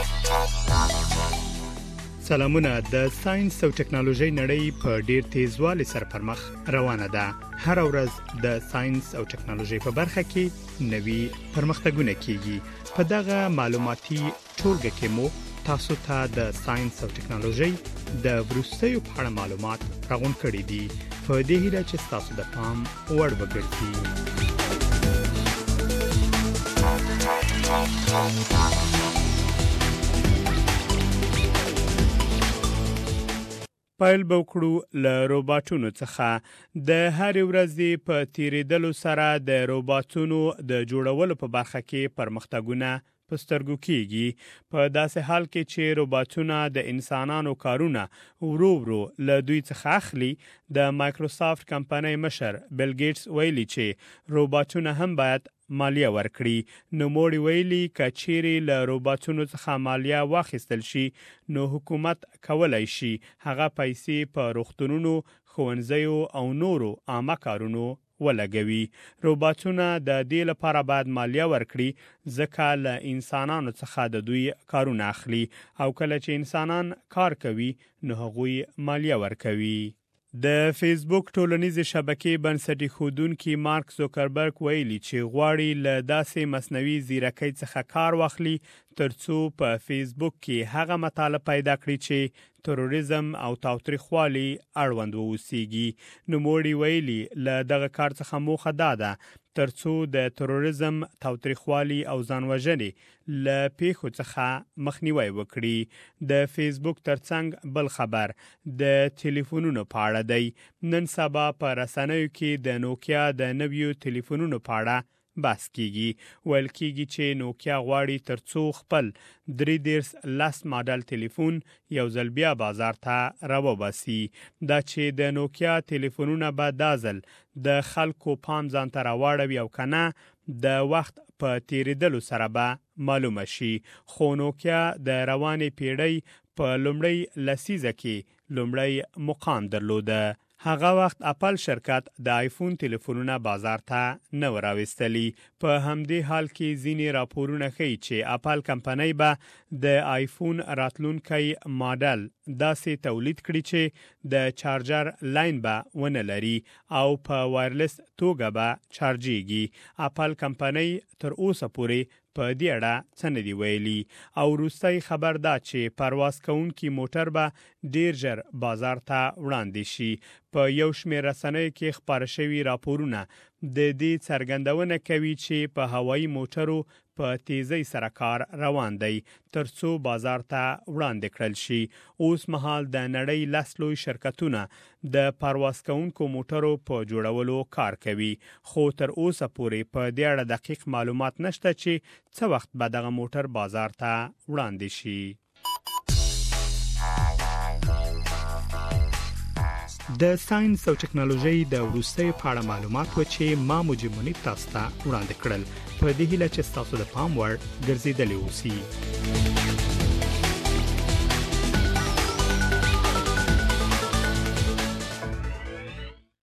سلامونه. د ساينس او ټکنالوژي نړۍ په ډیر تیزوالي سره پرمخ روانه ده. هر ورځ د ساينس او ټکنالوژي په برخه کې نوي پرمختګونه کیږي. په دغه معلوماتي ټولګه کې مو تاسو ته د ساينس او ټکنالوژي د وروستیو په اړه معلومات راغون کړي دي. په دې هیله چې تاسو د پام وړ وګرځي. پایل بوکړو له روباټونو څخه د هر ورځې په تیریدلو سره د روباټونو د جوړولو په برخه کې پرمختګونه پسترګو کیږي. په داسې حال کې چې روباټونه د انسانانو کارونه ورو له دوی څخه اخلي، د مایکروسافت کمپنۍ مشر بیل ګیټس ویلي چې روباټونه هم باید مالیه ورکړي. نو موړي ویلي کچيري له روباټونو څخه مالیه واخیستل شي، نو حکومت کولای شي هغه پیسې په روغتونونو، ښوونځیو او نورو عامه کارونو ولګوي. روباټونه د دې لپاره باید مالیه ورکړي ځکه له انسانانو څخه د دوی کارونه اخلي، او کله چې انسانان کار کوي نو هغوی مالیه ورکوي. د فیسبوک ټولنیزې شبکې بنسټي ښودونکي مارک زوکربرګ ویلي چې غواړي له داسې مصنوعي ځیرکۍ څخه کار واخلي ترڅو په فیسبوک کې هغه مطالب پیدا کړي چې تروریزم او تاوتریخوالي اړوند ووسیږي. نوموړي ویلي له دغه کار څخه موخه دا ده ترڅو د تروریزم، تاوتریخوالي او ځانوژنې له پیښو څخه مخنیوي وکړي. د فیسبوک ترڅنګ بل خبر د ټلیفونونو په اړه دی. نن سبا په رسنیو کې د نوکیا د نویو ټلیفونونو په اړه بحث کیږي. ویل کیږي چې نوکیا غواړي ترڅو خپل 310 ماډل ټلیفون یو ځل بیا بازار ته راوباسي. دا چې د نوکیا ټلیفونونه به دازل د خلکو پام ځان ته راوړوي او کنه د وخت په تیریدلو سره به معلومه شي. خو نوکیا د روانې پیړۍ په لومړۍ لسیزه کې لومړی مقام درلوده. هغه وخت اپل شرکت د آیفون ټلیفونونه بازار ته نه راوستلی. په همدې حال کې ځینې راپورونه ښیي چې اپل کمپنۍ به د آیفون راتلونکی ماډل داسې تولید کړي چې د چارجر لاین به ونه لري او په وایرلس توګه به چارجېږي. اپل کمپنۍ تر اوسه پورې په دې اړه څه نه دی ویلي. او وروستی خبر دا چې پرواز کوونکي موټر به ډیر ژر بازار ته وړاندې شي. په یو شمېر رسنیو کې خپاره شوي راپورونه د دې څرګندونه کوي چې په هوایي موټرو په تیزی سره کار روان دی ترڅو بازار ته وړاندې کړل شي. اوس مهال د نړۍ 10 لوی شرکتونه د پرواز کوونکو موټرو په جوړولو کار کوي، خو تر اوسه پورې په دې اړه دقیق معلومات نشته چې څه وخت به دغه موټر بازار ته وړاندې شي. د ساينس او ټکنالوژي د وروستیو په اړه معلومات و چې ما مجمونی تاسو ته وړاندې کړل. په دې هیله چې تاسو د پام وړ ګرځیدلی اوسئ.